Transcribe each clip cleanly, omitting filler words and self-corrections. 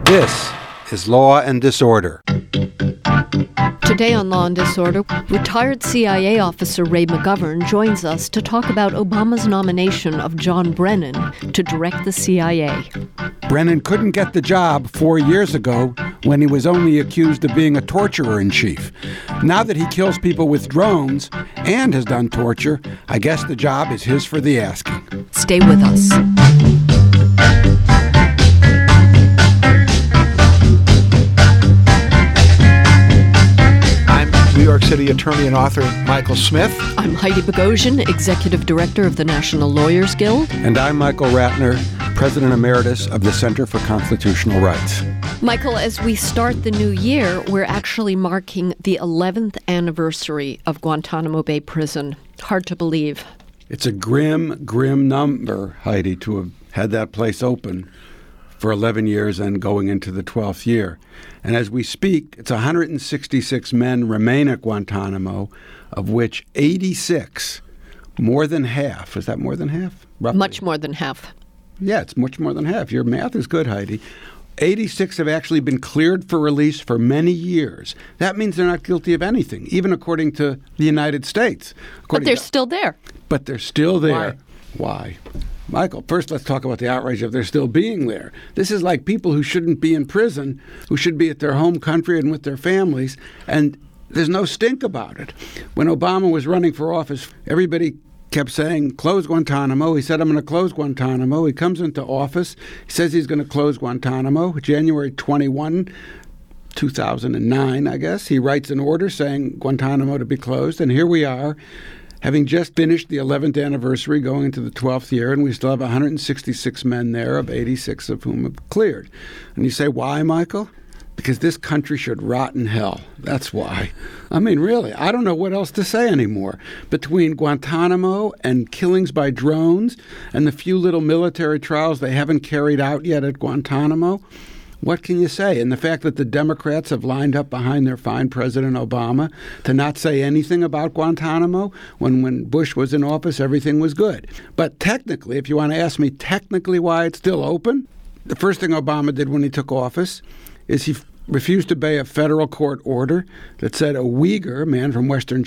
This is Law and Disorder. Today on Law and Disorder, retired CIA officer Ray McGovern joins us to talk about Obama's nomination of John Brennan to direct the CIA. Brennan couldn't get the job 4 years ago when he was only accused of being a torturer-in-chief. Now that he kills people with drones and has done torture, I guess the job is his for the asking. Stay with us. New York City attorney and author Michael Smith. I'm Heidi Bogosian, Executive Director of the National Lawyers Guild. And I'm Michael Ratner, President Emeritus of the Center for Constitutional Rights. Michael, as we start the new year, we're actually marking the 11th anniversary of Guantanamo Bay Prison. Hard to believe. It's a grim, grim number, Heidi, to have had that place open for 11 years and going into the 12th year. And as we speak, it's 166 men remain at Guantanamo, of which 86, more than half. Is that more than half? Roughly. Much more than half. Yeah, it's much more than half. Your math is good, Heidi. 86 have actually been cleared for release for many years. That means they're not guilty of anything, even according to the United States. But they're still there. But they're still there. Why? Michael, first let's talk about the outrage of their still being there. This is like people who shouldn't be in prison, who should be at their home country and with their families, and there's no stink about it. When Obama was running for office, everybody kept saying, close Guantanamo. He said, I'm going to close Guantanamo. He comes into office. He says he's going to close Guantanamo. January 21, 2009, I guess, he writes an order saying Guantanamo to be closed, and here we are, having just finished the 11th anniversary, going into the 12th year, and we still have 166 men there, of 86 of whom have cleared. And you say, why, Michael? Because this country should rot in hell. That's why. I mean, really, I don't know what else to say anymore. Between Guantanamo and killings by drones and the few little military trials they haven't carried out yet at Guantanamo, what can you say? And the fact that the Democrats have lined up behind their fine President Obama to not say anything about Guantanamo when Bush was in office, everything was good. But technically, if you want to ask me technically why it's still open, the first thing Obama did when he took office is he refused to obey a federal court order that said a Uyghur, men from Western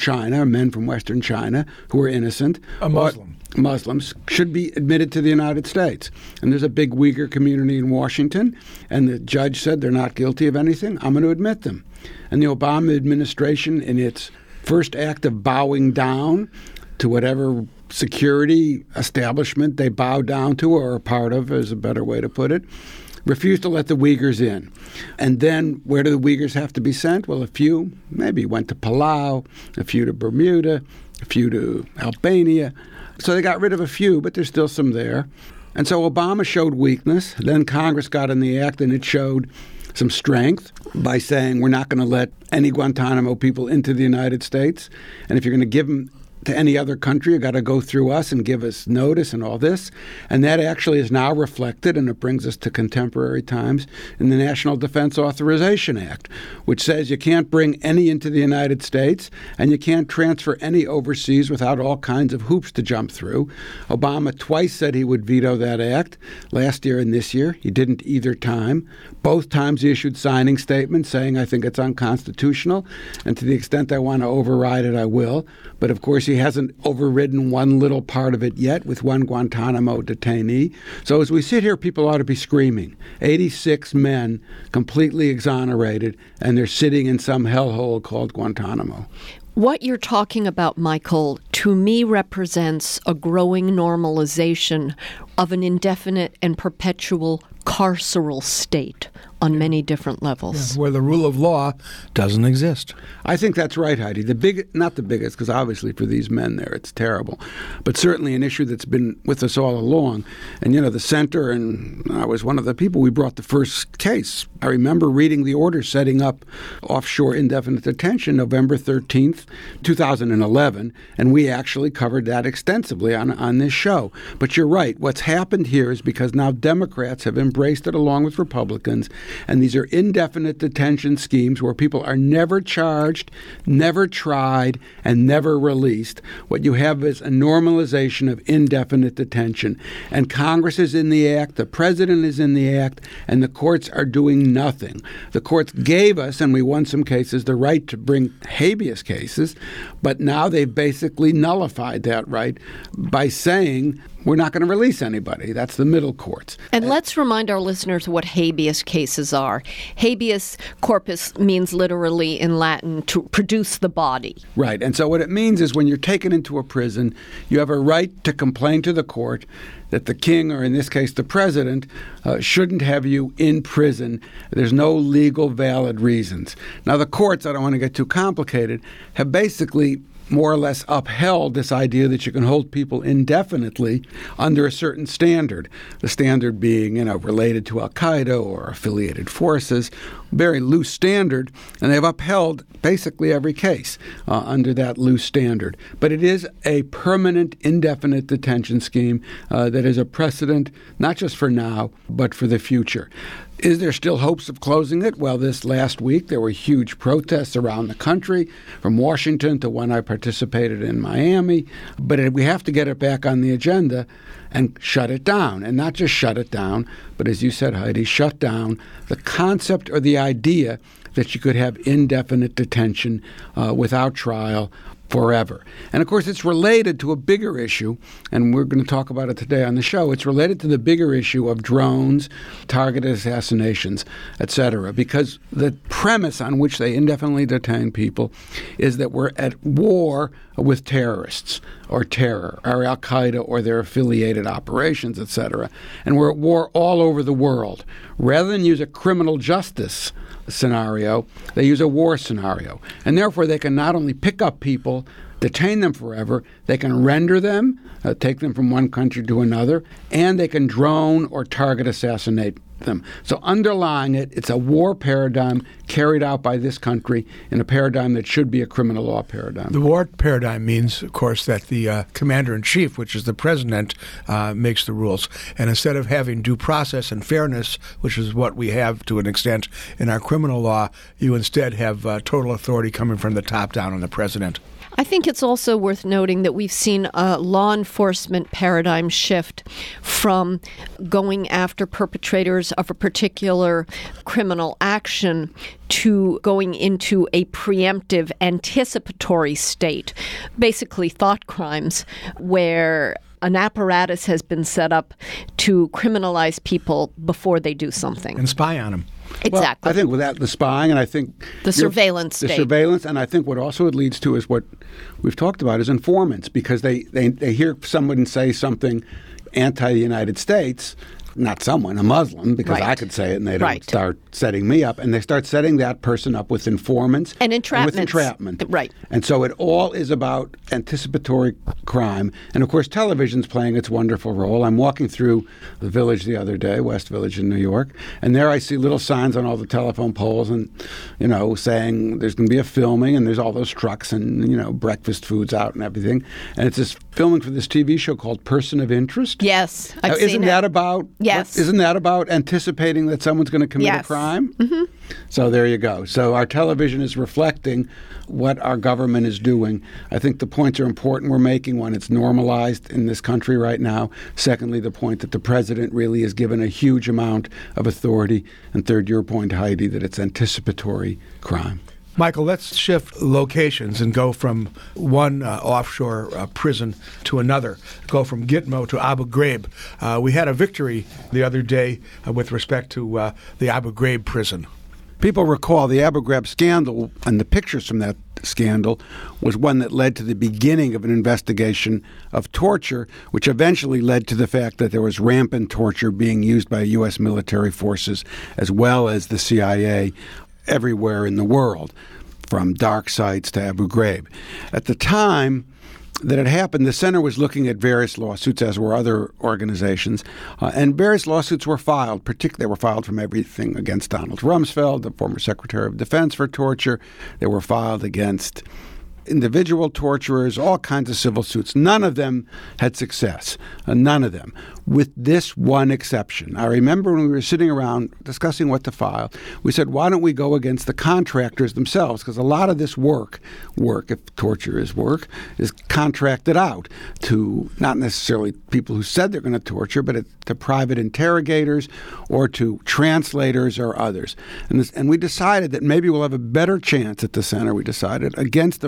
China who were innocent, Muslims, should be admitted to the United States. And there's a big Uyghur community in Washington, and the judge said they're not guilty of anything. I'm going to admit them. And the Obama administration, in its first act of bowing down to whatever security establishment they bow down to or are part of, is a better way to put it, refused to let the Uyghurs in. And then where do the Uyghurs have to be sent? Well, a few maybe went to Palau, a few to Bermuda, a few to Albania. So they got rid of a few, but there's still some there. And so Obama showed weakness. Then Congress got in the act, and it showed some strength by saying we're not going to let any Guantanamo people into the United States. And if you're going to give them to any other country, you got to go through us and give us notice and all this. And that actually is now reflected, and it brings us to contemporary times, in the National Defense Authorization Act, which says you can't bring any into the United States and you can't transfer any overseas without all kinds of hoops to jump through. Obama twice said he would veto that act, last year and this year. He didn't either time. Both times he issued signing statements saying, I think it's unconstitutional, and to the extent I want to override it, I will. But of course, he hasn't overridden one little part of it yet with one Guantanamo detainee. So as we sit here, people ought to be screaming. 86 men completely exonerated, and they're sitting in some hellhole called Guantanamo. What you're talking about, Michael, to me represents a growing normalization of an indefinite and perpetual carceral state on many different levels. Yeah, where the rule of law doesn't exist. I think that's right, Heidi. Not the biggest, because obviously for these men there it's terrible, but certainly an issue that's been with us all along. And, the center, and I was one of the people, we brought the first case. I remember reading the order setting up offshore indefinite detention November 13th, 2011, and we actually covered that extensively on this show. But you're right. What's happened here is because now Democrats have embraced it along with Republicans, And these are indefinite detention schemes where people are never charged, never tried, and never released. What you have is a normalization of indefinite detention. And Congress is in the act, the president is in the act, and the courts are doing nothing. The courts gave us, and we won some cases, the right to bring habeas cases, but now they've basically nullified that right by saying we're not going to release anybody. That's the middle courts. And let's remind our listeners what habeas cases are. Habeas corpus means literally in Latin to produce the body. Right. And so what it means is when you're taken into a prison, you have a right to complain to the court that the king, or in this case the president, shouldn't have you in prison. There's no legal valid reasons. Now the courts, I don't want to get too complicated, have basically more or less upheld this idea that you can hold people indefinitely under a certain standard. The standard being, related to Al-Qaeda or affiliated forces, very loose standard, and they've upheld basically every case under that loose standard. But it is a permanent indefinite detention scheme that is a precedent, not just for now, but for the future. Is there still hopes of closing it? Well, this last week there were huge protests around the country, from Washington to one I participated in Miami. But we have to get it back on the agenda and shut it down. And not just shut it down, but as you said, Heidi, shut down the concept or the idea that you could have indefinite detention without trial forever. And of course, it's related to a bigger issue, and we're going to talk about it today on the show. It's related to the bigger issue of drones, targeted assassinations, etc., because the premise on which they indefinitely detain people is that we're at war with terrorists or terror, or Al-Qaeda or their affiliated operations, etc., and we're at war all over the world. Rather than use a criminal justice scenario, they use a war scenario. And therefore, they can not only pick up people, detain them forever, they can render them, take them from one country to another, and they can drone or target assassinate them. So underlying it, it's a war paradigm carried out by this country in a paradigm that should be a criminal law paradigm. The war paradigm means, of course, that the commander-in-chief, which is the president, makes the rules. And instead of having due process and fairness, which is what we have to an extent in our criminal law, you instead have total authority coming from the top down on the president. I think it's also worth noting that we've seen a law enforcement paradigm shift from going after perpetrators of a particular criminal action to going into a preemptive, anticipatory state, basically thought crimes, where an apparatus has been set up to criminalize people before they do something. And spy on them. Exactly. Well, I think without the spying, and I think the surveillance state. The surveillance, and I think what also it leads to is what we've talked about is informants, because they hear someone say something anti-United States, not someone, a Muslim, because right. I could say it and they don't right. start setting me up. And they start setting that person up with informants. And entrapment. With entrapment. Right. And so it all is about anticipatory crime. And of course, television's playing its wonderful role. I'm walking through the Village the other day, West Village in New York, and there I see little signs on all the telephone poles and, saying there's going to be a filming, and there's all those trucks and, breakfast foods out and everything. And it's this filming for this TV show called Person of Interest. Yes, I've seen isn't it. that about Yes. Isn't that about anticipating that someone's going to commit yes. a crime? Mm-hmm. So there you go. So our television is reflecting what our government is doing. I think the points are important we're making. One, it's normalized in this country right now. Secondly, the point that the president really is given a huge amount of authority. And third, your point, Heidi, that it's anticipatory crime. Michael, let's shift locations and go from one offshore prison to another, go from Gitmo to Abu Ghraib. We had a victory the other day with respect to the Abu Ghraib prison. People recall the Abu Ghraib scandal, and the pictures from that scandal was one that led to the beginning of an investigation of torture, which eventually led to the fact that there was rampant torture being used by U.S. military forces as well as the CIA everywhere in the world, from dark sites to Abu Ghraib. At the time that it happened, the center was looking at various lawsuits, as were other organizations, and various lawsuits were filed. Particularly, they were filed from everything against Donald Rumsfeld, the former Secretary of Defense, for torture. They were filed against individual torturers, all kinds of civil suits. None of them had success, none of them, with this one exception. I remember when we were sitting around discussing what to file, we said, why don't we go against the contractors themselves? Because a lot of this work, if torture is work, is contracted out to not necessarily people who said they're going to torture, but to private interrogators or to translators or others. And we decided that maybe we'll have a better chance at the center, we decided, against the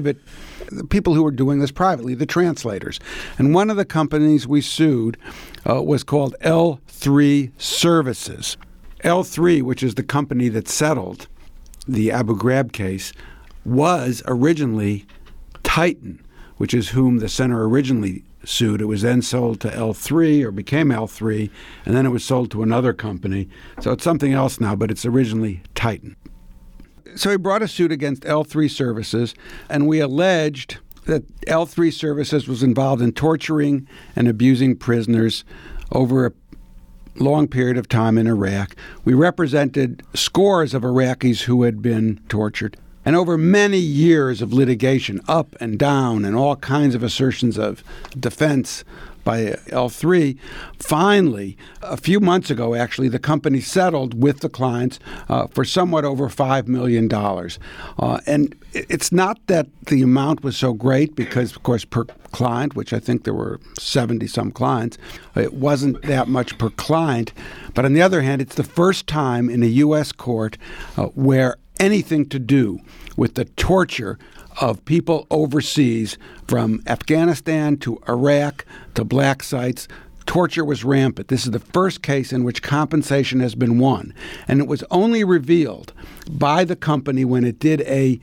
people who were doing this privately, the translators. And one of the companies we sued was called L3 Services. L3, which is the company that settled the Abu Ghraib case, was originally Titan, which is whom the center originally sued. It was then sold to L3 or became L3, and then it was sold to another company. So it's something else now, but it's originally Titan. So he brought a suit against L3 Services, and we alleged that L3 Services was involved in torturing and abusing prisoners over a long period of time in Iraq. We represented scores of Iraqis who had been tortured. And over many years of litigation, up and down, and all kinds of assertions of defense by L3, finally, a few months ago, actually, the company settled with the clients for somewhat over $5 million. And it's not that the amount was so great because, of course, per client, which I think there were 70-some clients, it wasn't that much per client. But on the other hand, it's the first time in a U.S. court where anything to do with the torture of people overseas, from Afghanistan to Iraq to black sites, torture was rampant. This is the first case in which compensation has been won. And it was only revealed by the company when it did a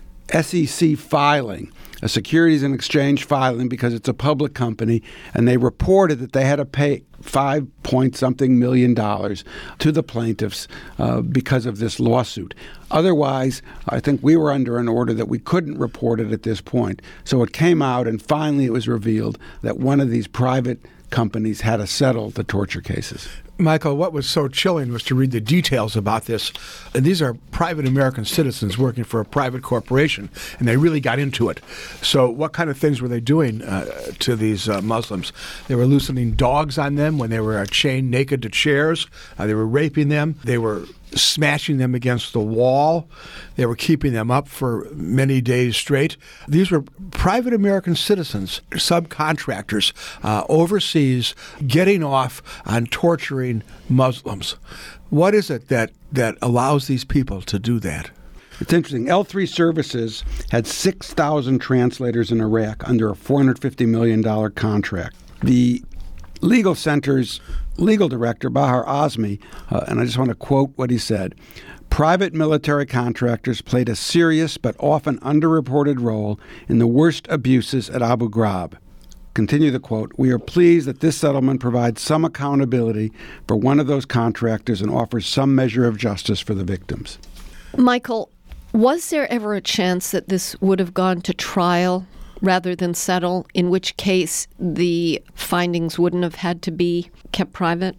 SEC filing, a Securities and Exchange filing, because it's a public company, and they reported that they had to pay $5-point-something million to the plaintiffs because of this lawsuit. Otherwise, I think we were under an order that we couldn't report it at this point. So it came out, and finally it was revealed that one of these private companies had to settle the torture cases. Michael, what was so chilling was to read the details about this. And these are private American citizens working for a private corporation, and they really got into it. So what kind of things were they doing to these Muslims? They were loosening dogs on them when they were chained naked to chairs. They were raping them. They were smashing them against the wall. They were keeping them up for many days straight. These were private American citizens, subcontractors, overseas, getting off on torturing Muslims. What is it that allows these people to do that? It's interesting. L3 Services had 6,000 translators in Iraq under a $450 million contract. The legal center's legal director, Bahar Azmi, and I just want to quote what he said, "Private military contractors played a serious but often underreported role in the worst abuses at Abu Ghraib." Continue the quote, "We are pleased that this settlement provides some accountability for one of those contractors and offers some measure of justice for the victims." Michael, was there ever a chance that this would have gone to trial rather than settle, in which case the findings wouldn't have had to be kept private?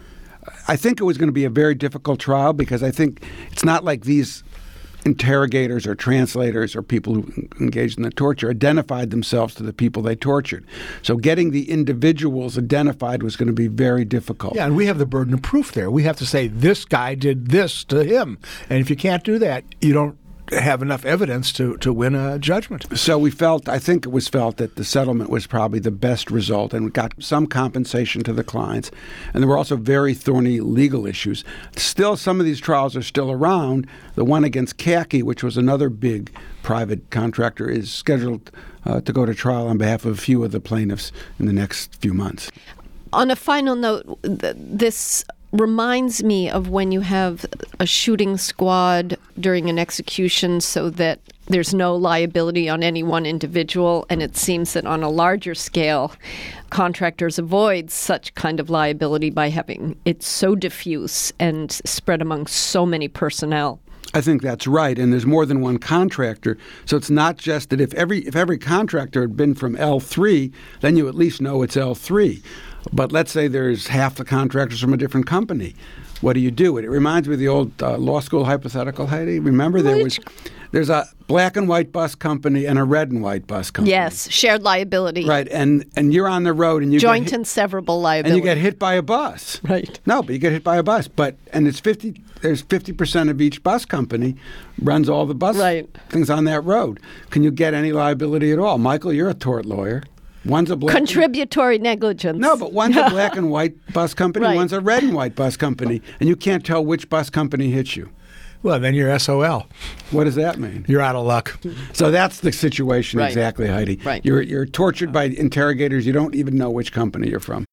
I think it was going to be a very difficult trial because I think it's not like these interrogators or translators or people who engaged in the torture identified themselves to the people they tortured. So getting the individuals identified was going to be very difficult. Yeah, and we have the burden of proof there. We have to say, this guy did this to him. And if you can't do that, you don't have enough evidence to win a judgment. So I think it was felt that the settlement was probably the best result, and we got some compensation to the clients. And there were also very thorny legal issues. Still, some of these trials are still around. The one against Khaki, which was another big private contractor, is scheduled to go to trial on behalf of a few of the plaintiffs in the next few months. On a final note, this reminds me of when you have a shooting squad during an execution so that there's no liability on any one individual, and it seems that on a larger scale, contractors avoid such kind of liability by having it so diffuse and spread among so many personnel. I think that's right, and there's more than one contractor. So it's not just that if every contractor had been from L3, then you at least know it's L3. But let's say there's half the contractors from a different company. what do you do? It reminds me of the old law school hypothetical, Heidi. Remember there's a black and white bus company and a red and white bus company. Yes, shared liability. Right, and you're on the road and you joint and severable liability. And you get hit by a bus. Right. No, but you get hit by a bus. There's 50% of each bus company runs all the bus things on that road. Can you get any liability at all? Michael, you're a tort lawyer. One's a black contributory negligence. No, but one's a black and white bus company, one's a red and white bus company, and you can't tell which bus company hits you. Well, then you're SOL. What does that mean? You're out of luck. So that's the situation exactly, Heidi. Right. You're tortured by interrogators. You don't even know which company you're from.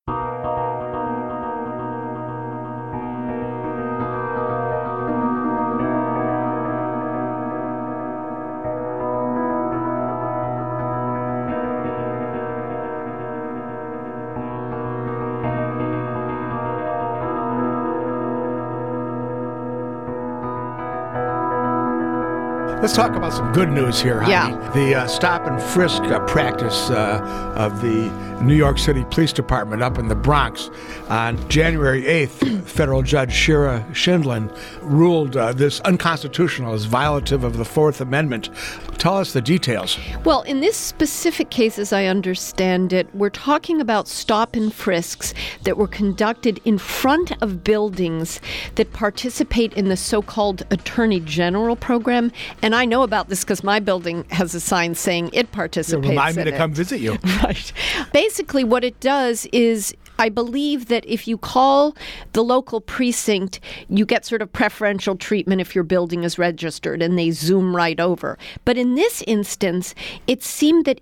Let's talk about some good news here, Heidi. Yeah. The stop and frisk practice of the New York City Police Department up in the Bronx on January 8th, federal judge Shira Schindlin ruled this unconstitutional as violative of the Fourth Amendment. Tell us the details. Well, in this specific case, as I understand it, we're talking about stop and frisks that were conducted in front of buildings that participate in the so-called Attorney General program. And I know about this because my building has a sign saying it participates. Remind me to come visit you. Right. Basically, what it does is, I believe that if you call the local precinct, you get sort of preferential treatment if your building is registered, and they zoom right over. But in this instance, it seemed that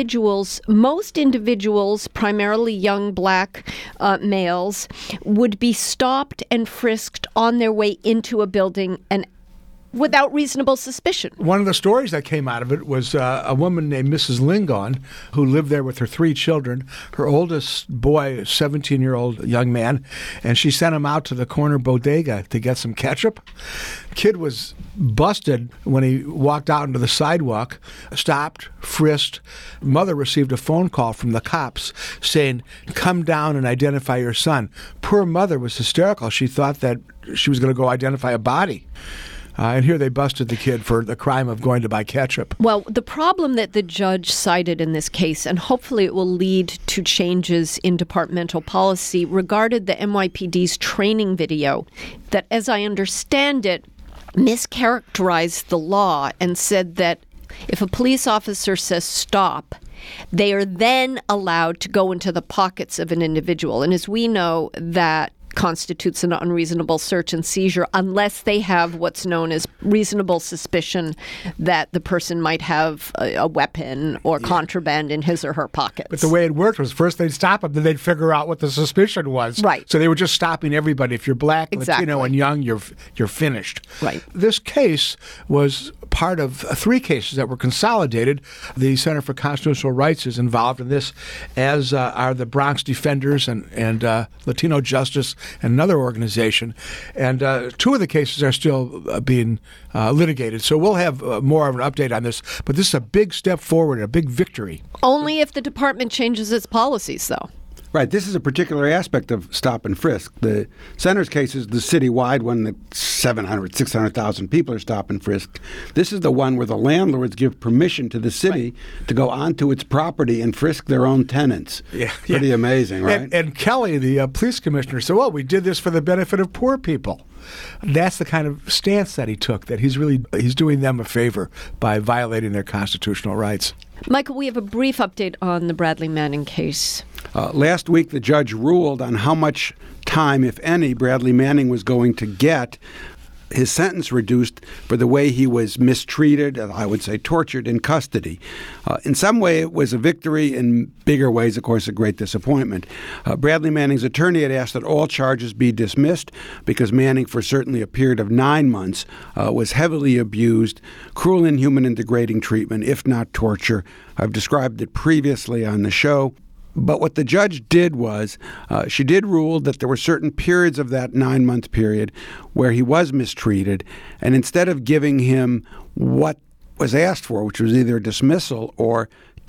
most individuals, primarily young black males, would be stopped and frisked on their way into a building and without reasonable suspicion. One of the stories that came out of it was a woman named Mrs. Lingon, who lived there with her 3 children. Her oldest boy, a 17-year-old young man, and she sent him out to the corner bodega to get some ketchup. Kid was busted when he walked out into the sidewalk, stopped, frisked. Mother received a phone call from the cops saying, "Come down and identify your son." Poor mother was hysterical. She thought that she was going to go identify a body. And here they busted the kid for the crime of going to buy ketchup. Well, the problem that the judge cited in this case, and hopefully it will lead to changes in departmental policy, regarded the NYPD's training video that, as I understand it, mischaracterized the law and said that if a police officer says stop, they are then allowed to go into the pockets of an individual. And as we know, that constitutes an unreasonable search and seizure unless they have what's known as reasonable suspicion that the person might have a weapon or contraband in his or her pockets. But the way it worked was first they'd stop them, then they'd figure out what the suspicion was. Right. So they were just stopping everybody. If you're black, Latino, and young, you're finished. Right. This case was part of 3 cases that were consolidated. The Center for Constitutional Rights is involved in this, as are the Bronx Defenders and Latino Justice and another organization. And 2 of the cases are still being litigated. So we'll have more of an update on this. But this is a big step forward, a big victory. Only if the department changes its policies, though. Right. This is a particular aspect of stop and frisk. The Center's case is the citywide one that 600,000 people are stop and frisked. This is the one where the landlords give permission to the city to go onto its property and frisk their own tenants. Pretty amazing, right? And Kelly, the police commissioner, said, well, we did this for the benefit of poor people. That's the kind of stance that he took, that he's doing them a favor by violating their constitutional rights. Michael, we have a brief update on the Bradley Manning case. Last week, the judge ruled on how much time, if any, Bradley Manning was going to get his sentence reduced for the way he was mistreated, I would say tortured, in custody. In some way, it was a victory. In bigger ways, of course, a great disappointment. Bradley Manning's attorney had asked that all charges be dismissed because Manning, for certainly a period of 9 months, was heavily abused, cruel, inhuman, and degrading treatment, if not torture. I've described it previously on the show. But what the judge did was she did rule that there were certain periods of that 9-month period where he was mistreated, and instead of giving him what was asked for, which was either dismissal or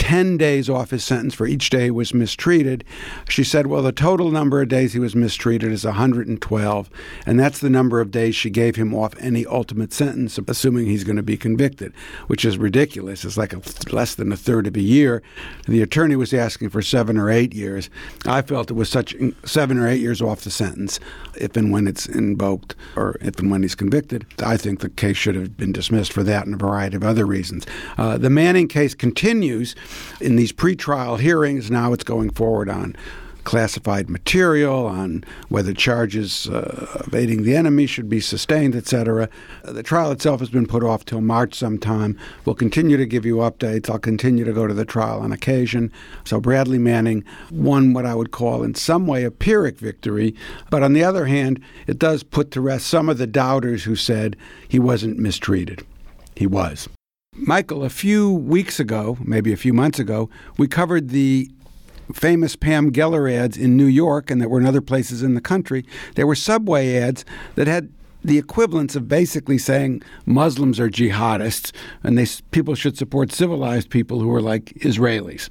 10 days off his sentence for each day he was mistreated. She said, well, the total number of days he was mistreated is 112, and that's the number of days she gave him off any ultimate sentence, assuming he's going to be convicted, which is ridiculous. It's like less than a third of a year. The attorney was asking for 7 or 8 years. I felt it was such 7 or 8 years off the sentence if and when it's invoked or if and when he's convicted. I think the case should have been dismissed for that and a variety of other reasons. The Manning case continues in these pretrial hearings. Now it's going forward on classified material, on whether charges of aiding the enemy should be sustained, etc. The trial itself has been put off till March sometime. We'll continue to give you updates. I'll continue to go to the trial on occasion. So Bradley Manning won what I would call in some way a Pyrrhic victory, but on the other hand, it does put to rest some of the doubters who said he wasn't mistreated. He was. Michael, a few weeks ago, maybe a few months ago, we covered the famous Pam Geller ads in New York, and that were in other places in the country. There were subway ads that had the equivalence of basically saying Muslims are jihadists and people should support civilized people who are like Israelis.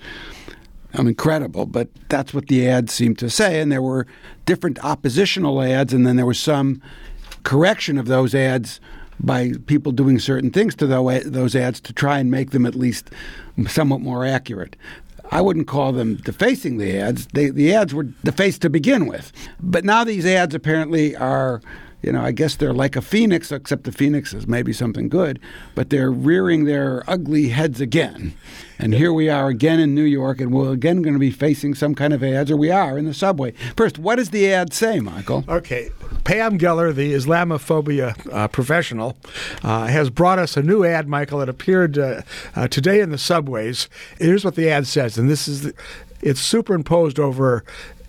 Incredible, but that's what the ads seemed to say. And there were different oppositional ads, and then there was some correction of those ads by people doing certain things to those ads to try and make them at least somewhat more accurate. I wouldn't call them defacing the ads. The ads were defaced to begin with. But now these ads apparently are, I guess they're like a phoenix, except the phoenix is maybe something good, but they're rearing their ugly heads again. And here we are again in New York, and we're again going to be facing some kind of ads, or we are in the subway. First, what does the ad say, Michael? Okay. Pam Geller, the Islamophobia professional, has brought us a new ad, Michael. It appeared today in the subways. Here's what the ad says, and it's superimposed over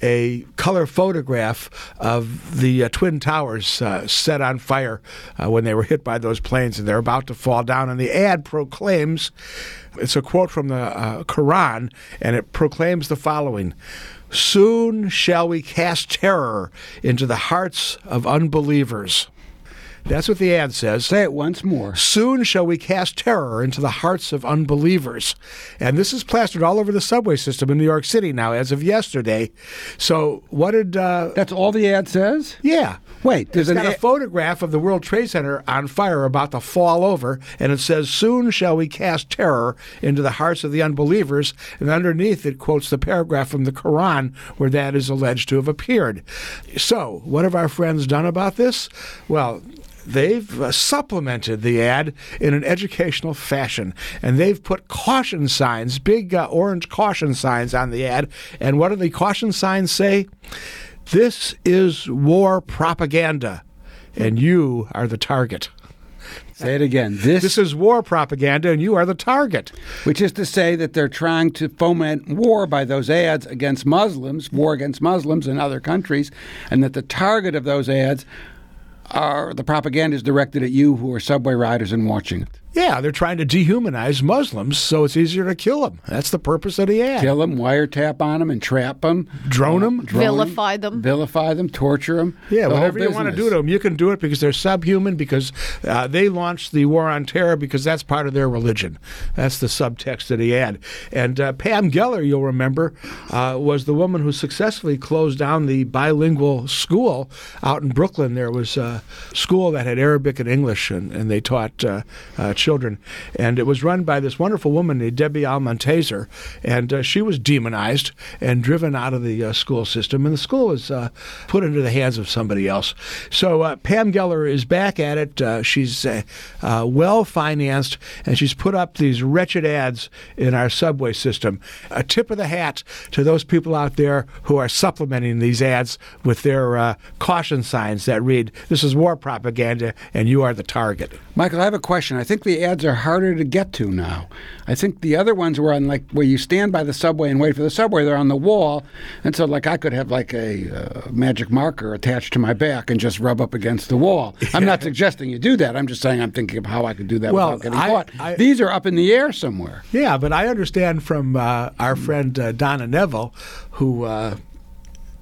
a color photograph of the Twin Towers set on fire when they were hit by those planes, and they're about to fall down. And the ad proclaims, it's a quote from the Quran, and it proclaims the following: "Soon shall we cast terror into the hearts of unbelievers." That's what the ad says. Say it once more. Soon shall we cast terror into the hearts of unbelievers. And this is plastered all over the subway system in New York City now, as of yesterday. So what did... That's all the ad says? Yeah. Wait, there's a photograph of the World Trade Center on fire about to fall over, and it says, "Soon shall we cast terror into the hearts of the unbelievers," and underneath it quotes the paragraph from the Quran where that is alleged to have appeared. So, what have our friends done about this? Well, they've supplemented the ad in an educational fashion, and they've put caution signs, big orange caution signs on the ad. And what do the caution signs say? "This is war propaganda, and you are the target." Say it again. This is war propaganda, and you are the target. Which is to say that they're trying to foment war by those ads against Muslims, war against Muslims in other countries, and that the target of those ads the propaganda is directed at you who are subway riders and watching it. Yeah, they're trying to dehumanize Muslims so it's easier to kill them. That's the purpose of the ad. Kill them, wiretap on them, entrap them. Drone them. Vilify them. Vilify them, torture them. Yeah, whatever you want to do to them, you can do it because they're subhuman, because they launched the war on terror because that's part of their religion. That's the subtext of the ad. And Pam Geller, you'll remember, was the woman who successfully closed down the bilingual school out in Brooklyn. There was a school that had Arabic and English, and they taught children. And it was run by this wonderful woman named Debbie Almontazer, and she was demonized and driven out of the school system, and the school was put into the hands of somebody else. So Pam Geller is back at it. She's well-financed, and she's put up these wretched ads in our subway system. A tip of the hat to those people out there who are supplementing these ads with their caution signs that read, "This is war propaganda, and you are the target." Michael, I have a question. I think the ads are harder to get to now. I think the other ones were on, like, where you stand by the subway and wait for the subway. They're on the wall. And so, like, I could have, like, a magic marker attached to my back and just rub up against the wall. Yeah. I'm not suggesting you do that. I'm just saying I'm thinking of how I could do that without getting caught. These are up in the air somewhere. Yeah, but I understand from our friend Donna Neville, who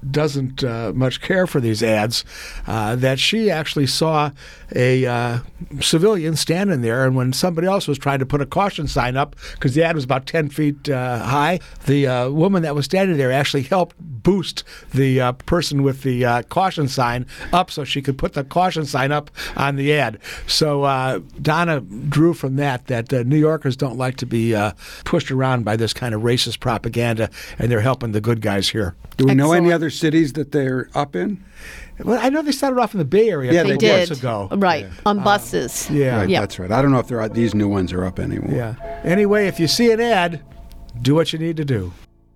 doesn't much care for these ads, that she actually saw a civilian standing there, and when somebody else was trying to put a caution sign up, because the ad was about 10 feet high, the woman that was standing there actually helped boost the person with the caution sign up so she could put the caution sign up on the ad. So Donna drew from that New Yorkers don't like to be pushed around by this kind of racist propaganda, and they're helping the good guys here. Do we know any other cities that they're up in? Well, I know they started off in the Bay Area they did. Months ago. Right, on buses. Right, that's right. I don't know if these new ones are up anymore. Yeah. Anyway, if you see an ad, do what you need to do.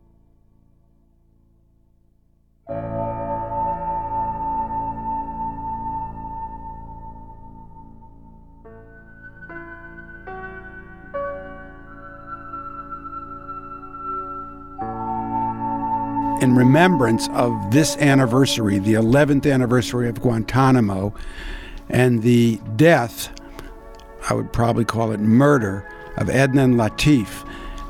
In remembrance of this anniversary, the 11th anniversary of Guantanamo, and the death, I would probably call it murder, of Adnan Latif,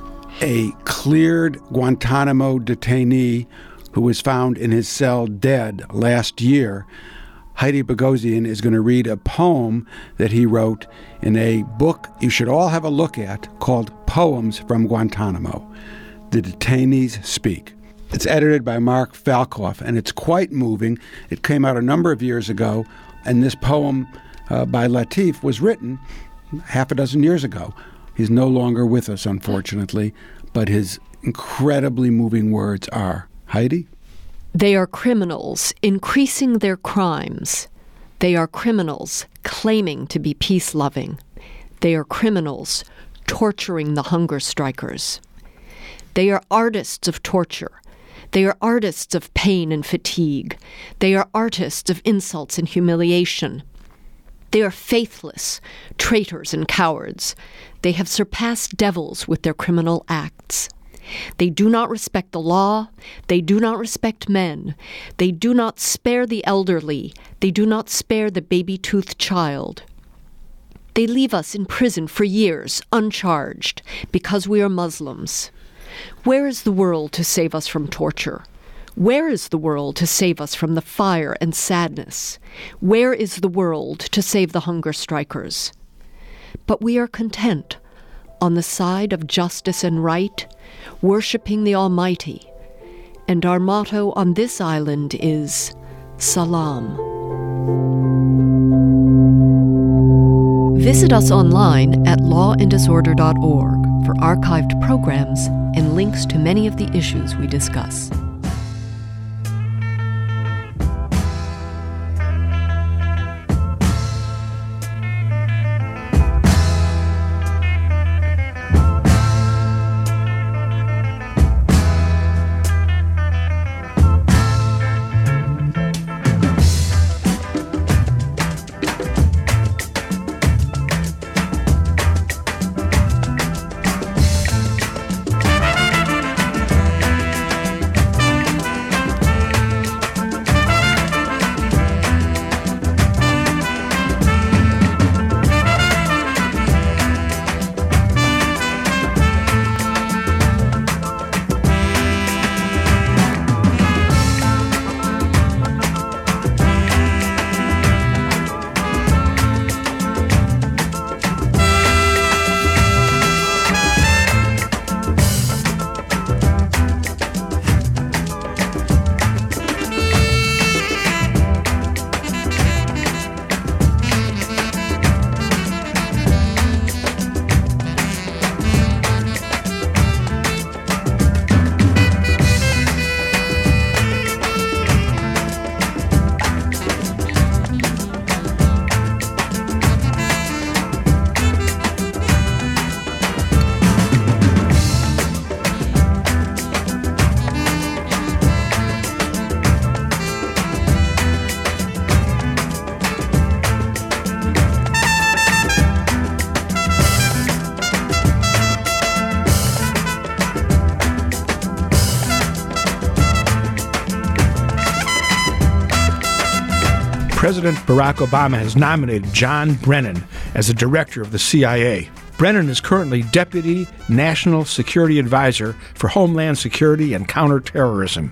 a cleared Guantanamo detainee who was found in his cell dead last year, Heidi Boghossian is going to read a poem that he wrote in a book you should all have a look at called Poems from Guantanamo. The Detainees Speak. It's edited by Mark Falkoff, and it's quite moving. It came out a number of years ago, and this poem by Latif was written half a dozen years ago. He's no longer with us, unfortunately, but his incredibly moving words are. Heidi? They are criminals increasing their crimes. They are criminals claiming to be peace-loving. They are criminals torturing the hunger strikers. They are artists of torture. They are artists of pain and fatigue. They are artists of insults and humiliation. They are faithless, traitors and cowards. They have surpassed devils with their criminal acts. They do not respect the law. They do not respect men. They do not spare the elderly. They do not spare the baby-toothed child. They leave us in prison for years, uncharged, because we are Muslims. Where is the world to save us from torture? Where is the world to save us from the fire and sadness? Where is the world to save the hunger strikers? But we are content, on the side of justice and right, worshiping the Almighty. And our motto on this island is Salam. Visit us online at lawanddisorder.org for archived programs and links to many of the issues we discuss. President Barack Obama has nominated John Brennan as the director of the CIA. Brennan is currently Deputy National Security Advisor for Homeland Security and Counterterrorism.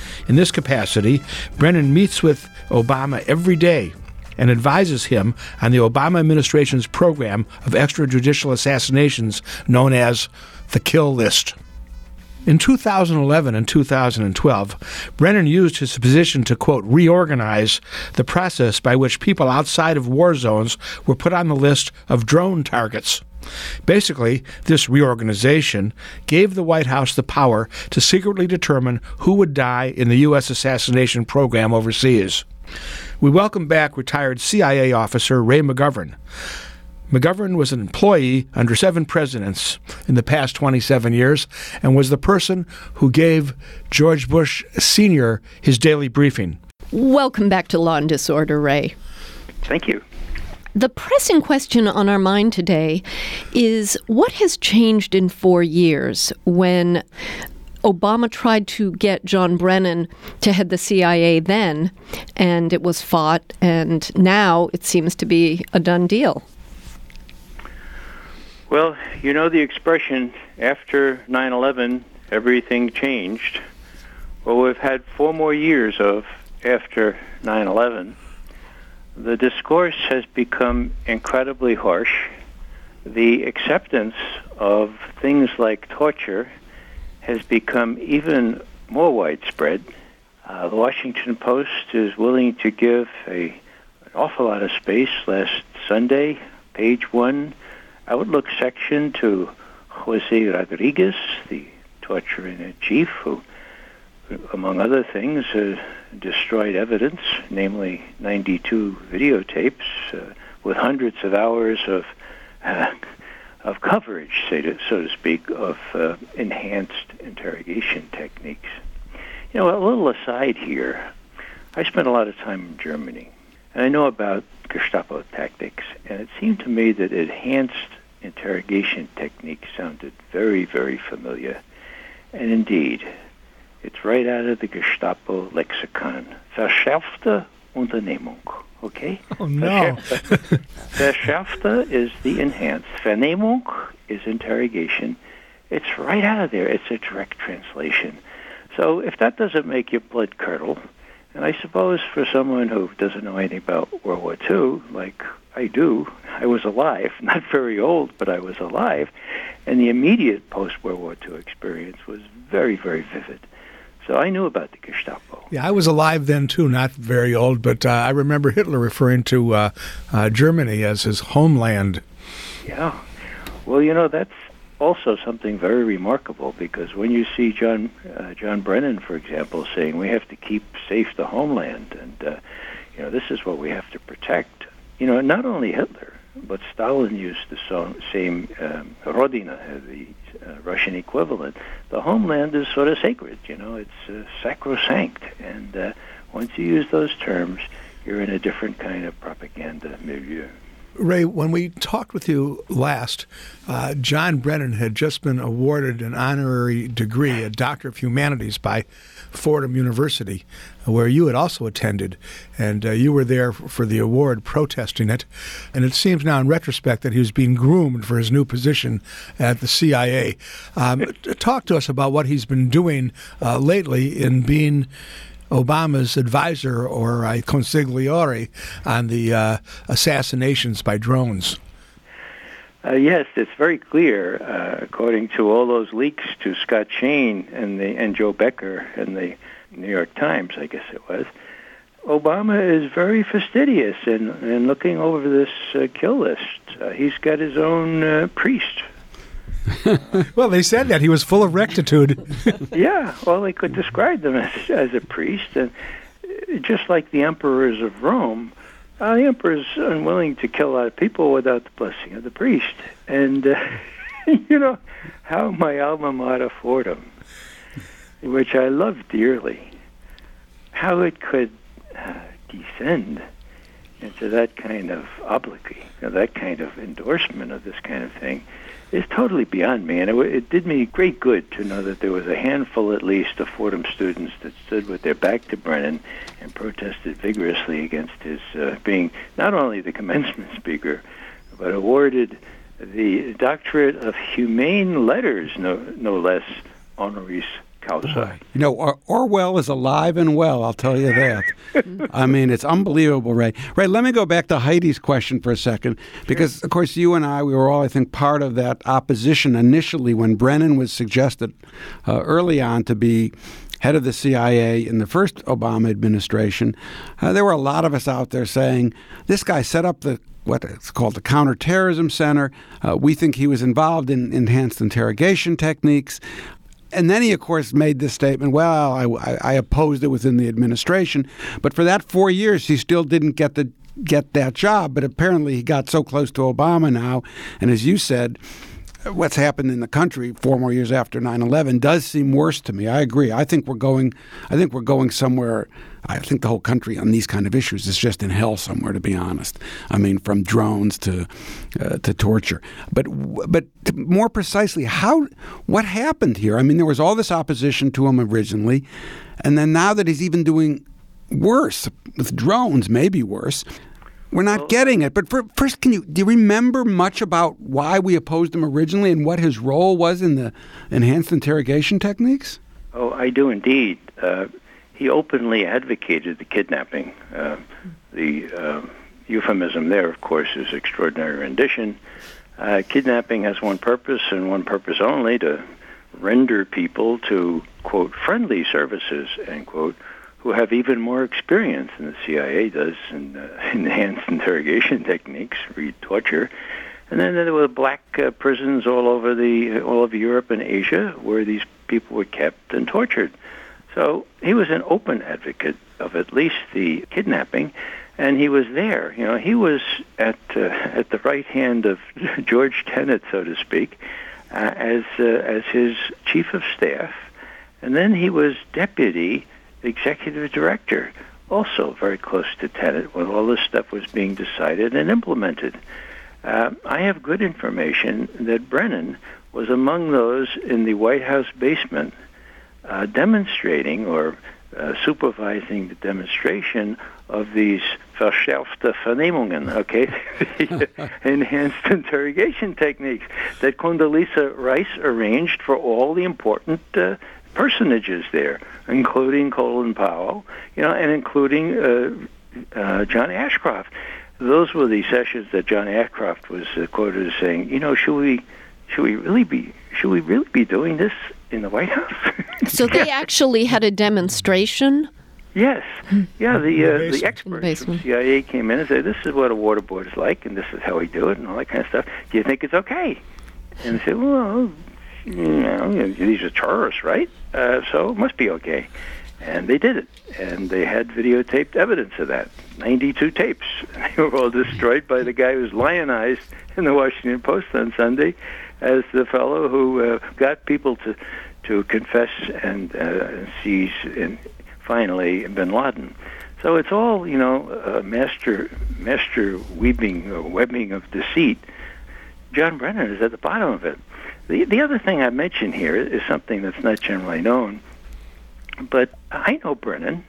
In this capacity, Brennan meets with Obama every day and advises him on the Obama administration's program of extrajudicial assassinations known as the Kill List. In 2011 and 2012, Brennan used his position to, quote, reorganize the process by which people outside of war zones were put on the list of drone targets. Basically, this reorganization gave the White House the power to secretly determine who would die in the U.S. assassination program overseas. We welcome back retired CIA officer Ray McGovern. McGovern was an employee under 7 presidents in the past 27 years and was the person who gave George Bush Sr. his daily briefing. Welcome back to Law and Disorder, Ray. Thank you. The pressing question on our mind today is what has changed in 4 years when Obama tried to get John Brennan to head the CIA then, and it was fought, and now it seems to be a done deal. Well, you know the expression, after 9/11, everything changed. Well, we've had 4 more years of after 9/11. The discourse has become incredibly harsh. The acceptance of things like torture has become even more widespread. The Washington Post is willing to give an awful lot of space last Sunday, page 1, Outlook section to Jose Rodriguez, the torturer-in-chief, who, among other things, destroyed evidence, namely 92 videotapes with hundreds of hours of coverage, so to speak, of enhanced interrogation techniques. You know, a little aside here, I spent a lot of time in Germany, and I know about Gestapo tactics, and it seemed to me that enhanced interrogation techniques sounded very, very familiar. And indeed, it's right out of the Gestapo lexicon. Verschärfte Unternehmung, okay? Oh, no. Verschärfte is the enhanced. Vernehmung is interrogation. It's right out of there. It's a direct translation. So if that doesn't make your blood curdle, and I suppose for someone who doesn't know anything about World War II, like I do, I was alive, not very old, but I was alive, and the immediate post-World War II experience was very, very vivid. So I knew about the Gestapo. Yeah, I was alive then, too, not very old, but I remember Hitler referring to Germany as his homeland. Yeah. Well, you know, that's also something very remarkable, because when you see John Brennan, for example, saying we have to keep safe the homeland, and you know, this is what we have to protect. You know, not only Hitler, but Stalin used the same Rodina, the Russian equivalent. The homeland is sort of sacred. You know, it's sacrosanct, and once you use those terms, you're in a different kind of propaganda milieu. Ray, when we talked with you last, John Brennan had just been awarded an honorary degree, a Doctor of Humanities, by Fordham University, where you had also attended, and you were there for the award protesting it. And it seems now in retrospect that he was being groomed for his new position at the CIA. Talk to us about what he's been doing lately in being Obama's advisor, or consigliere, on the assassinations by drones. Yes, it's very clear, according to all those leaks to Scott Shane and Joe Becker in the New York Times, I guess it was. Obama is very fastidious in looking over this kill list. He's got his own priest. Well, they said that he was full of rectitude. Yeah, well, they could describe them as a priest, and just like the emperors of Rome, the emperor's unwilling to kill a lot of people without the blessing of the priest. And you know how my alma mater Fordham, which I love dearly, how it could descend into that kind of obloquy, that kind of endorsement of this kind of thing, is totally beyond me. And it did me great good to know that there was a handful, at least, of Fordham students that stood with their back to Brennan and protested vigorously against his being not only the commencement speaker, but awarded the Doctorate of Humane Letters, no less, honoris causa. You know, Orwell is alive and well, I'll tell you that. I mean, it's unbelievable, Ray. Ray, let me go back to Heidi's question for a second, because, of course, you and I, we were all, I think, part of that opposition initially when Brennan was suggested early on to be head of the CIA in the first Obama administration. There were a lot of us out there saying, this guy set up what it's called the Counterterrorism Center. We think he was involved in enhanced interrogation techniques. And then he, of course, made this statement, well, I opposed it within the administration. But for that 4 years, he still didn't get that job. But apparently he got so close to Obama now. And as you said, what's happened in the country 4 more years after 9/11 does seem worse to me. I agree. I think we're going somewhere. I think the whole country on these kind of issues is just in hell somewhere, to be honest. I mean, from drones to torture. But more precisely, what happened here? I mean, there was all this opposition to him originally, and then now that he's even doing worse with drones, maybe worse, we're not getting it. But first, do you remember much about why we opposed him originally and what his role was in the enhanced interrogation techniques? Oh, I do indeed. He openly advocated the kidnapping. The euphemism there, of course, is extraordinary rendition. Kidnapping has one purpose and one purpose only, to render people to, quote, friendly services, end quote, who have even more experience than the CIA does in enhanced interrogation techniques, read torture. And then there were black prisons all over Europe and Asia where these people were kept and tortured. So he was an open advocate of at least the kidnapping, and he was there. You know, he was at the right hand of George Tenet, so to speak, as his chief of staff, and then he was deputy executive director, also very close to Tenet when all this stuff was being decided and implemented. I have good information that Brennan was among those in the White House basement demonstrating or supervising the demonstration of these verschärfte Vernehmungen, okay, enhanced interrogation techniques that Condoleezza Rice arranged for all the important personages there, including Colin Powell, and including John Ashcroft. Those were the sessions that John Ashcroft was quoted as saying, should we really be doing this in the White House? So they actually had a demonstration? Yes. Yeah, the experts from CIA came in and said, this is what a water board is like, and this is how we do it, and all that kind of stuff. Do you think it's okay? And they said, well, these are terrorists, right? So it must be okay. And they did it. And they had videotaped evidence of that. 92 tapes. They were all destroyed by the guy who was lionized in the Washington Post on Sunday as the fellow who got people to confess and seize, and finally, bin Laden. So it's all, master weaving or webbing of deceit. John Brennan is at the bottom of it. The other thing I mentioned here is something that's not generally known, but I know Brennan.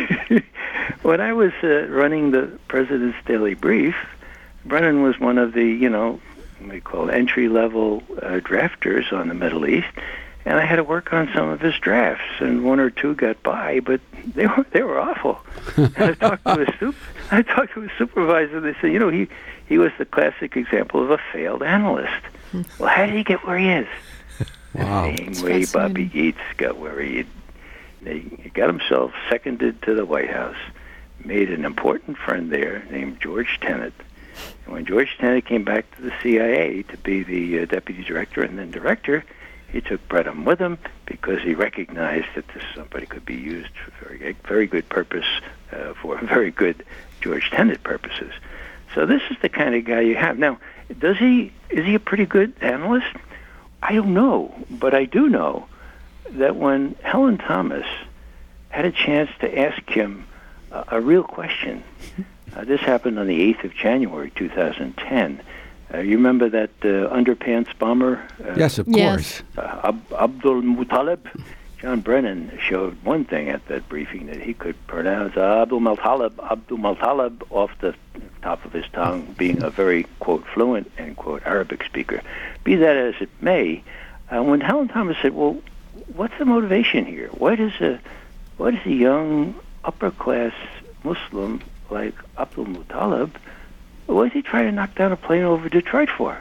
When I was running the President's Daily Brief, Brennan was one of the, what we call entry-level drafters on the Middle East, and I had to work on some of his drafts, and one or two got by, but they were awful. And I talked to his supervisor. They said, he was the classic example of a failed analyst. Well, how did he get where he is? Wow. The same way Bobby Yates got where he got himself seconded to the White House, made an important friend there named George Tenet. And when George Tenet came back to the CIA to be the deputy director and then director, he took Brennan with him because he recognized that somebody could be used for very, very good purpose, for very good George Tenet purposes. So this is the kind of guy you have. Now, is he a pretty good analyst? I don't know, but I do know that when Helen Thomas had a chance to ask him a real question, this happened on the 8th of January, 2010. You remember that underpants bomber? Yes, of course. Abdul Muttalib. John Brennan showed one thing at that briefing, that he could pronounce Abdul Muttalib off the top of his tongue, being a very, quote, fluent, end quote, Arabic speaker. Be that as it may, when Helen Thomas said, well, what's the motivation here? Why does a young upper-class Muslim like Abdul Muttalib, what is he trying to knock down a plane over Detroit for?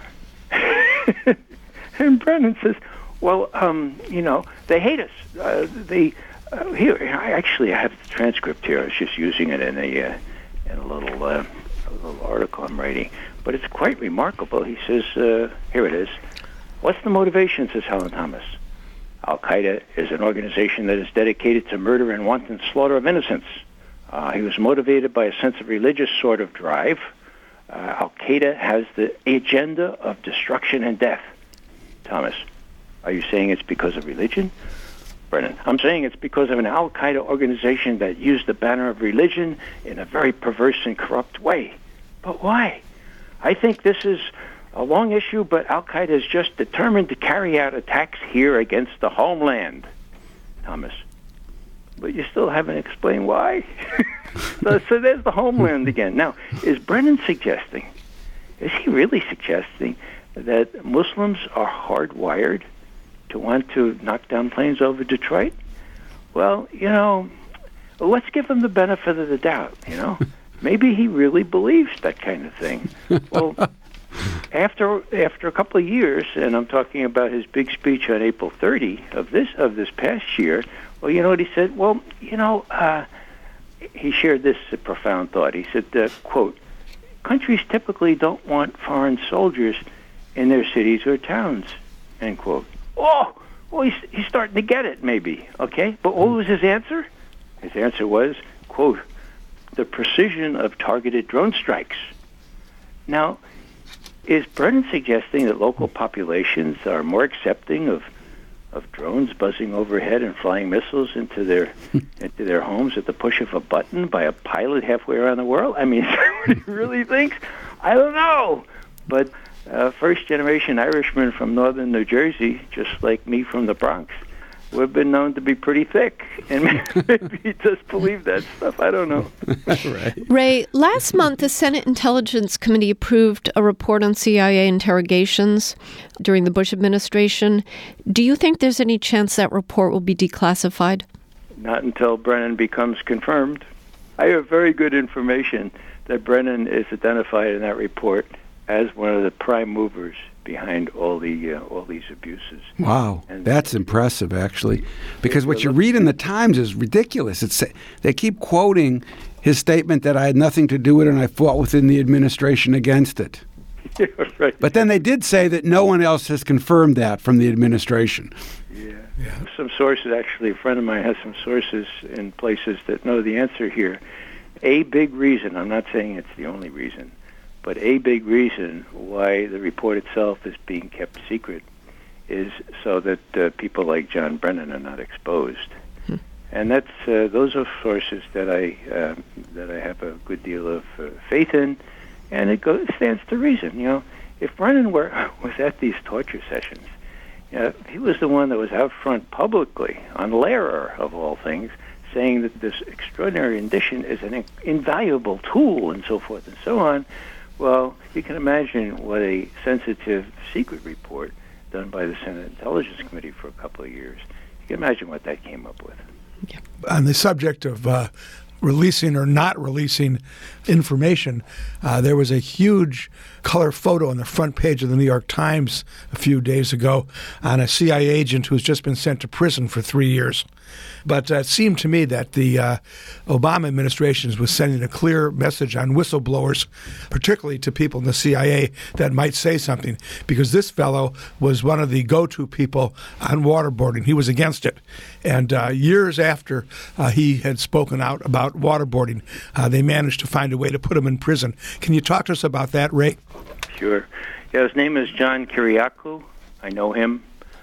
And Brennan says, well, they hate us. Here, I have the transcript here. I was just using it in a little article I'm writing. But it's quite remarkable. He says, here it is. What's the motivation, says Helen Thomas. Al-Qaeda is an organization that is dedicated to murder and wanton slaughter of innocents. He was motivated by a sense of religious sort of drive. Al-Qaeda has the agenda of destruction and death. Thomas, are you saying it's because of religion? Brennan, I'm saying it's because of an Al-Qaeda organization that used the banner of religion in a very perverse and corrupt way. But why? I think this is a long issue, but Al-Qaeda is just determined to carry out attacks here against the homeland. Thomas, but you still haven't explained why. So there's the homeland again. Now, is Brennan suggesting, is he really suggesting that Muslims are hardwired to want to knock down planes over Detroit? Well, let's give him the benefit of the doubt, Maybe he really believes that kind of thing. Well, after a couple of years, and I'm talking about his big speech on April 30 of this past year, well, you know what he said? Well, he shared this profound thought. He said, quote, countries typically don't want foreign soldiers in their cities or towns, end quote. Oh, well, he's starting to get it, maybe, okay? But what was his answer? His answer was, quote, the precision of targeted drone strikes. Now, is Brennan suggesting that local populations are more accepting of drones buzzing overhead and flying missiles into their homes at the push of a button by a pilot halfway around the world? I mean, is that what he really thinks? I don't know. But first-generation Irishman from northern New Jersey, just like me from the Bronx, we've been known to be pretty thick, and maybe he does believe that stuff. I don't know. Right. Ray, last month, the Senate Intelligence Committee approved a report on CIA interrogations during the Bush administration. Do you think there's any chance that report will be declassified? Not until Brennan becomes confirmed. I have very good information that Brennan is identified in that report as one of the prime movers behind all these abuses. Wow, and that's impressive, actually, because what you read in the Times is ridiculous. They keep quoting his statement that I had nothing to do with it and I fought within the administration against it. Yeah, right. But then they did say that no one else has confirmed that from the administration. Yeah. Some sources, actually, a friend of mine has some sources in places that know the answer here. A big reason, I'm not saying it's the only reason, but a big reason why the report itself is being kept secret is so that people like John Brennan are not exposed. And that's those are sources that I have a good deal of faith in, and it stands to reason. If Brennan was at these torture sessions, he was the one that was out front publicly on Lehrer, of all things, saying that this extraordinary rendition is an invaluable tool and so forth and so on. Well, you can imagine what a sensitive secret report done by the Senate Intelligence Committee for a couple of years. You can imagine what that came up with. Yeah. On the subject of releasing or not releasing information, there was a huge color photo on the front page of the New York Times a few days ago on a CIA agent who's just been sent to prison for 3 years. But it seemed to me that the Obama administration was sending a clear message on whistleblowers, particularly to people in the CIA that might say something, because this fellow was one of the go-to people on waterboarding. He was against it. And years after he had spoken out about waterboarding, they managed to find a way to put him in prison. Can you talk to us about that, Ray? Sure. Yeah, his name is John Kiriakou. I know him.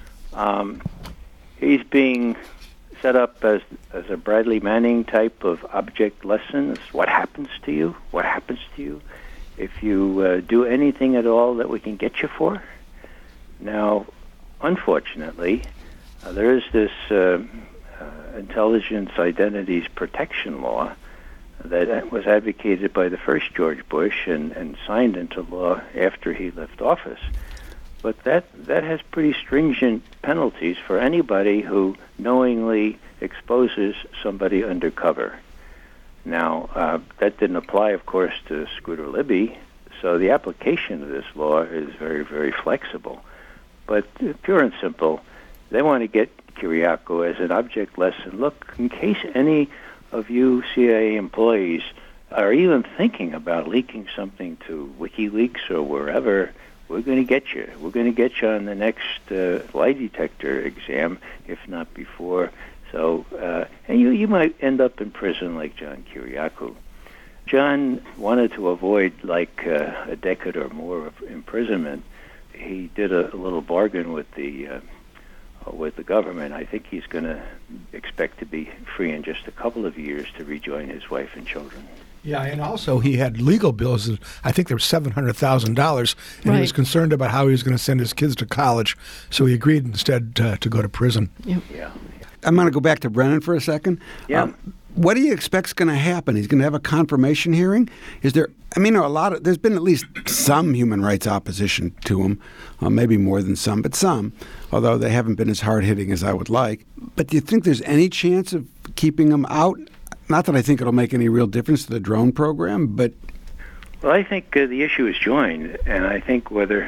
He's being set up as a Bradley Manning type of object lesson. It's what happens to you? What happens to you if you do anything at all that we can get you for? Now, unfortunately, there is this intelligence identities protection law that was advocated by the first George Bush and signed into law after he left office. but that has pretty stringent penalties for anybody who knowingly exposes somebody undercover. Now, that didn't apply, of course, to Scooter Libby, so the application of this law is very, very flexible. But pure and simple, they want to get Kiriakou as an object lesson. Look, in case any of you CIA employees are even thinking about leaking something to WikiLeaks or wherever, we're going to get you. We're going to get you on the next lie detector exam, if not before. So, and you might end up in prison like John Kiriakou. John wanted to avoid like a decade or more of imprisonment. He did a little bargain with the government. I think he's going to expect to be free in just a couple of years to rejoin his wife and children. Yeah, and also he had legal bills. I think there were $700,000, and he was concerned about how he was going to send his kids to college, so he agreed instead to go to prison. Yeah. I'm going to go back to Brennan for a second. Yeah. What do you expect's going to happen? He's going to have a confirmation hearing? Is there? I mean, there's been at least some human rights opposition to him, maybe more than some, but some, although they haven't been as hard-hitting as I would like. But do you think there's any chance of keeping him out? Not that I think it'll make any real difference to the drone program, but... Well, I think the issue is joined, and I think whether,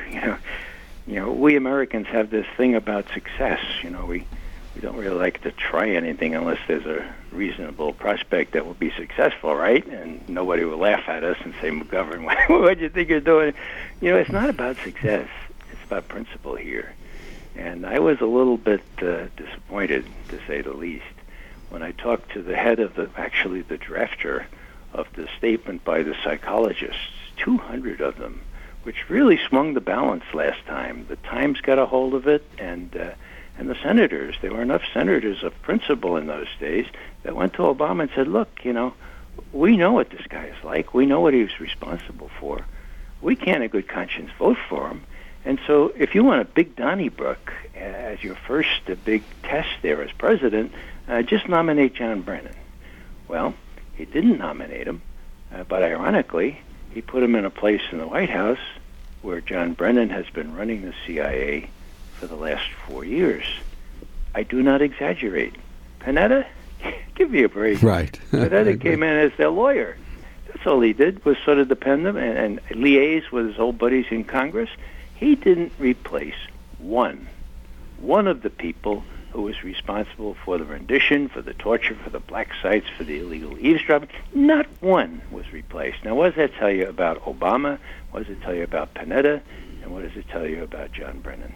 we Americans have this thing about success. We don't really like to try anything unless there's a reasonable prospect that will be successful, right? And nobody will laugh at us and say, McGovern, what do you think you're doing? It's not about success. It's about principle here. And I was a little bit disappointed, to say the least, when I talked to the head of the drafter of the statement by the psychologists, 200 of them, which really swung the balance last time. The Times got a hold of it, and the senators. There were enough senators of principle in those days that went to Obama and said, look, we know what this guy is like. We know what he was responsible for. We can't in good conscience vote for him. And so if you want a big Donnybrook as your first big test there as president, just nominate John Brennan. Well, he didn't nominate him, but ironically, he put him in a place in the White House where John Brennan has been running the CIA for the last 4 years. I do not exaggerate. Panetta, give me a break. Right. Panetta came in as their lawyer. That's all he did, was sort of depend them and liaise with his old buddies in Congress. He didn't replace one of the people who was responsible for the rendition, for the torture, for the black sites, for the illegal eavesdropping. Not one was replaced. Now, what does that tell you about Obama? What does it tell you about Panetta? And what does it tell you about John Brennan?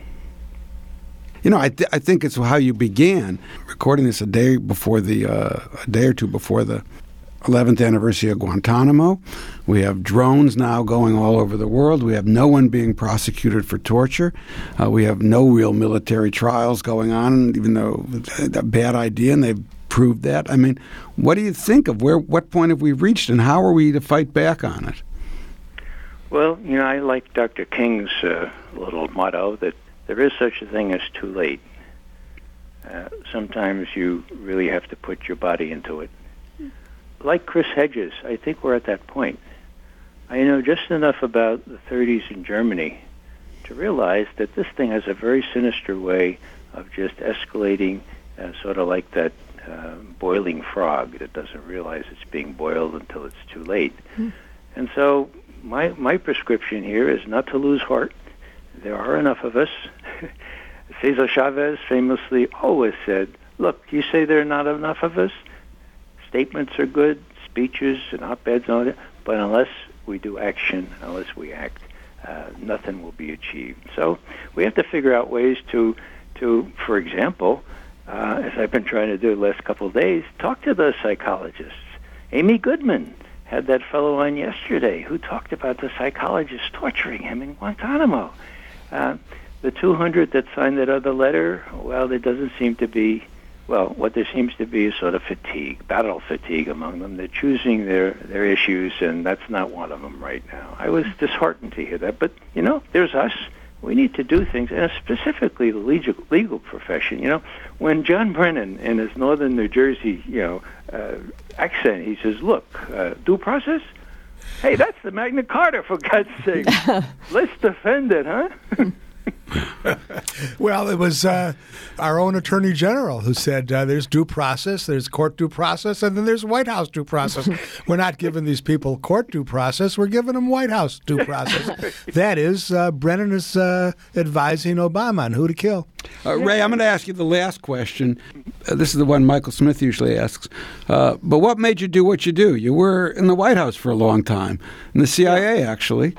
I think it's how you began recording this a day or two before the 11th anniversary of Guantanamo. We have drones now going all over the world. We have no one being prosecuted for torture. We have no real military trials going on, even though it's a bad idea, and they've proved that. I mean, what do you think of what point have we reached, and how are we to fight back on it? Well, I like Dr. King's little motto that there is such a thing as too late. Sometimes you really have to put your body into it. Like Chris Hedges, I think we're at that point. I know just enough about the 30s in Germany to realize that this thing has a very sinister way of just escalating, sort of like that boiling frog that doesn't realize it's being boiled until it's too late. And so my prescription here is not to lose heart. There are enough of us. Cesar Chavez famously always said, look, you say there are not enough of us? Statements are good, speeches and op-eds and all that, but unless we do action, unless we act, nothing will be achieved. So we have to figure out ways to for example, as I've been trying to do the last couple of days, talk to those psychologists. Amy Goodman had that fellow on yesterday who talked about the psychologists torturing him in Guantanamo. The 200 that signed that other letter, well, there doesn't seem to be, what there seems to be is sort of fatigue, battle fatigue among them. They're choosing their issues, and that's not one of them right now. I was disheartened to hear that. But, there's us. We need to do things, and specifically the legal profession. When John Brennan, in his northern New Jersey, accent, he says, look, due process? Hey, that's the Magna Carta, for God's sake. Let's defend it, huh? Well, it was our own Attorney General who said there's due process, there's court due process, and then there's White House due process. We're not giving these people court due process. We're giving them White House due process. That is, Brennan is advising Obama on who to kill. Ray, I'm going to ask you the last question. This is the one Michael Smith usually asks. But what made you do what you do? You were in the White House for a long time, in the CIA, actually.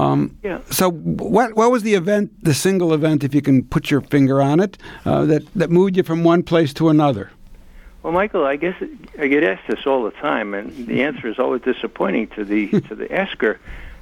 So what was the event, the single event, if you can put your finger on it, that moved you from one place to another? Well, Michael, I guess I get asked this all the time, and the answer is always disappointing to the asker.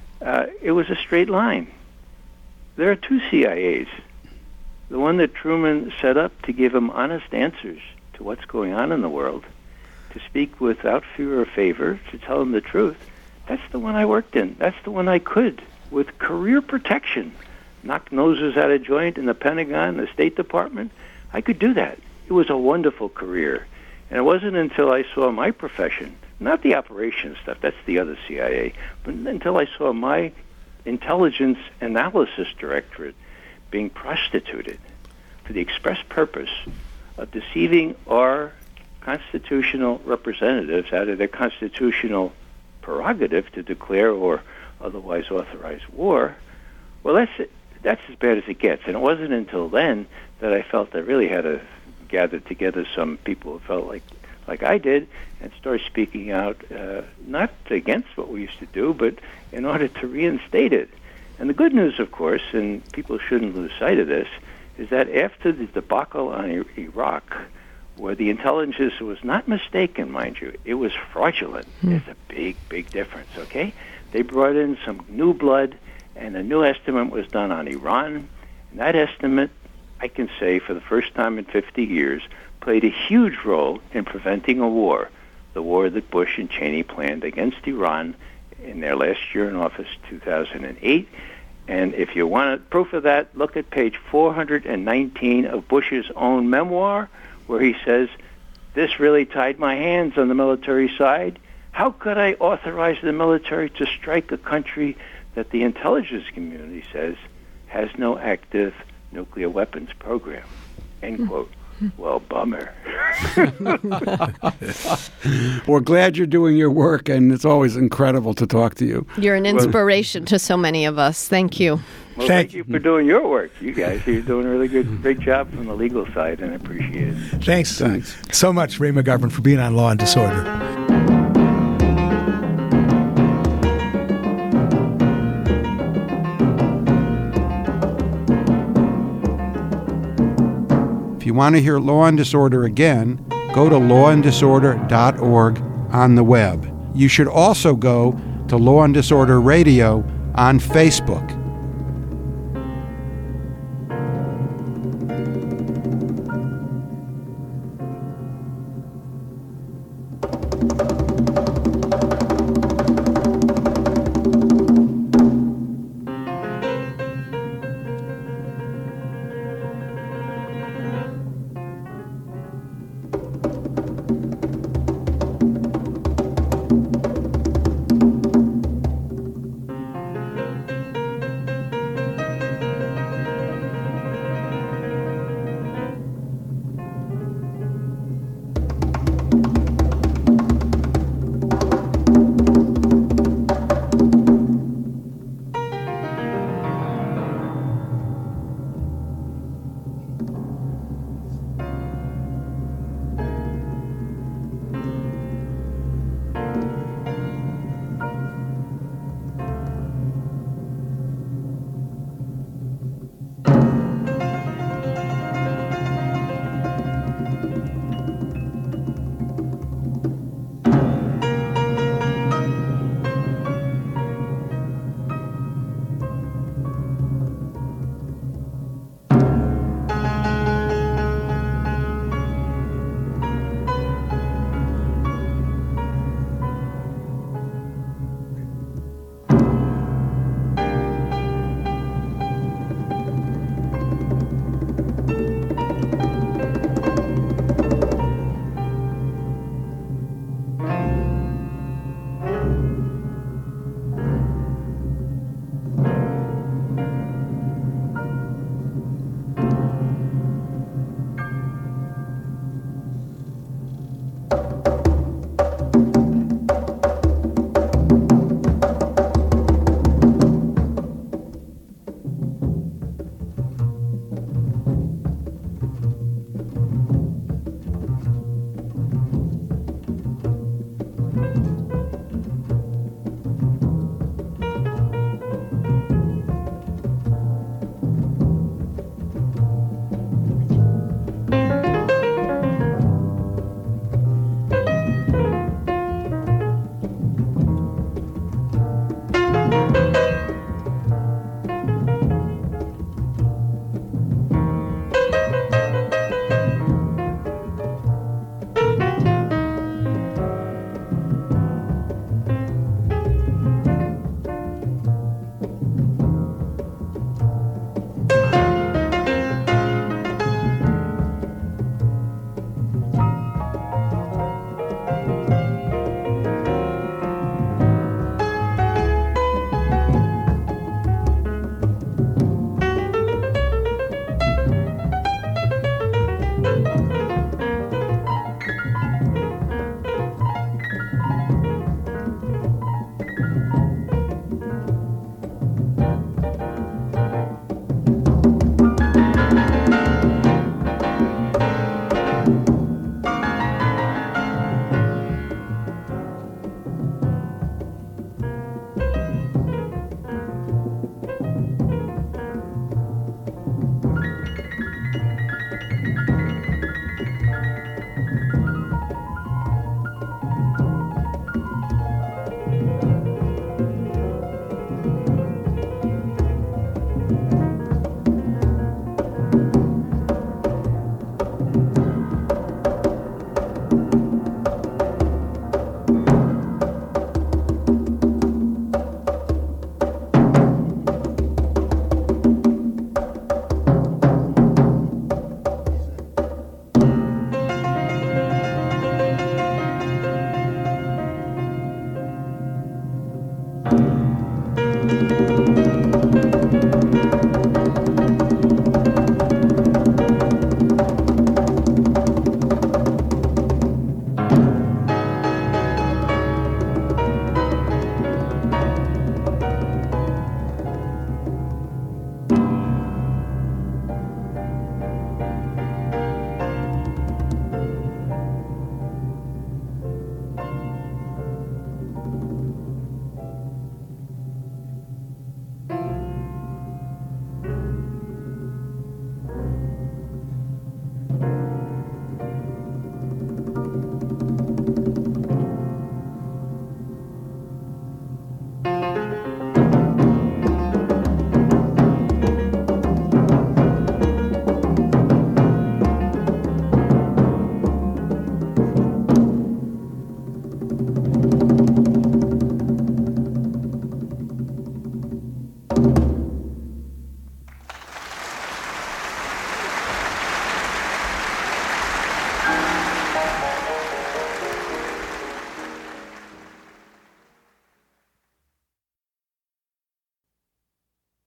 It was a straight line. There are two CIAs. The one that Truman set up to give him honest answers to what's going on in the world, to speak without fear or favor, to tell him the truth. That's the one I worked in. That's the one I could, with career protection, knock noses out of joint in the Pentagon, the State Department. I could do that. It was a wonderful career. And it wasn't until I saw my profession, not the operations stuff, that's the other CIA, but until I saw my intelligence analysis directorate being prostituted for the express purpose of deceiving our constitutional representatives out of their constitutional prerogative to declare or otherwise authorize war. Well, that's as bad as it gets. And it wasn't until then that I felt I really had to gather together some people who felt like I did and start speaking out, not against what we used to do, but in order to reinstate it. And the good news, of course, and people shouldn't lose sight of this, is that after the debacle on Iraq, where the intelligence was not mistaken, mind you, it was fraudulent. There's a big, big difference, okay? They brought in some new blood, and a new estimate was done on Iran. And that estimate, I can say, for the first time in 50 years, played a huge role in preventing a war, the war that Bush and Cheney planned against Iran in their last year in office, 2008. And if you want proof of that, look at page 419 of Bush's own memoir, where he says, "This really tied my hands on the military side. How could I authorize the military to strike a country that the intelligence community says has no active nuclear weapons program?" End quote. Well, bummer. We're glad you're doing your work, and it's always incredible to talk to you. You're an inspiration to so many of us. Thank you. Well, thank you for doing your work. You guys, you're doing a really great job from the legal side, and I appreciate it. Thanks so much, Ray McGovern, for being on Law and Disorder. If you want to hear Law and Disorder again, go to lawanddisorder.org on the web. You should also go to Law and Disorder Radio on Facebook.